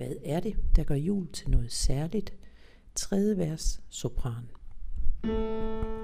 Hvad er det, der gør jul til noget særligt? 3. vers, sopran.